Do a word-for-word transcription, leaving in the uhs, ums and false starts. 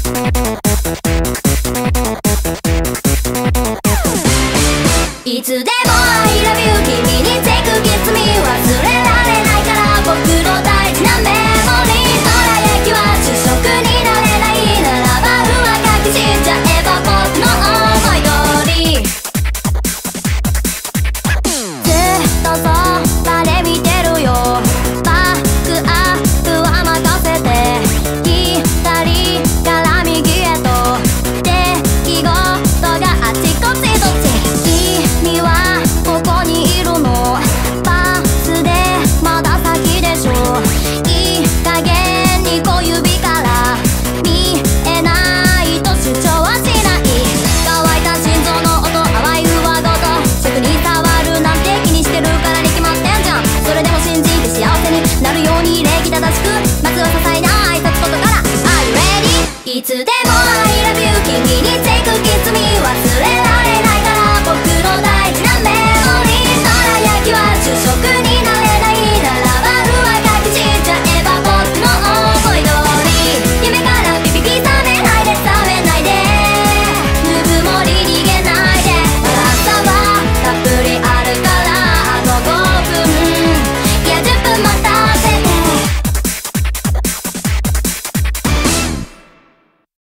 いつでも I love you 君に take a kiss me 忘れられないから僕の大事なメモリーどら焼きは主食になれないならば上書きしちゃえば僕の思い通りずっとそばで見てるよバックアップは任せて左から右へと出来事があちこちどっち君はここにいるのバスでまだ先でしょいい加減に小指から見えないと主張はしない乾いた心臓の音淡い上ごと食に触るなんて気にしてるからに決まってんじゃんそれでも信じて幸せになるように礼儀正しくまずは些細な挨拶ことから Are you ready? いつでも I love you 君に take a kiss